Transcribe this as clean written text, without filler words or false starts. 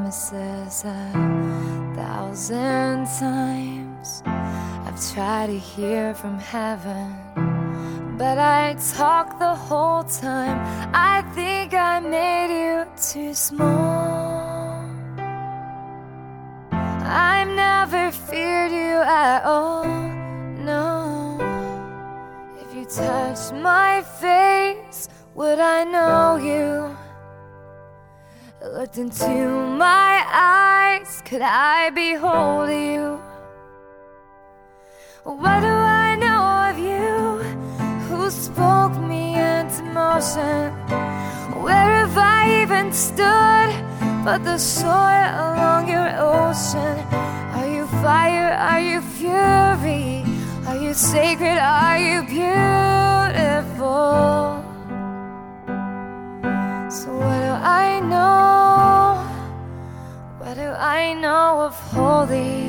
promises 1,000 times. I've tried to hear from heaven, but I talk the whole time. I think I made you too small. I've never feared you at all, no. If you touched my face, would I know you? Looked into my eyes, could I behold you? What do I know of you? Who spoke me into motion? Where have I even stood but the soil along your ocean? Are you fire? Are you fury? Are you sacred? Are you beautiful? So what do I know? What do I know of holy?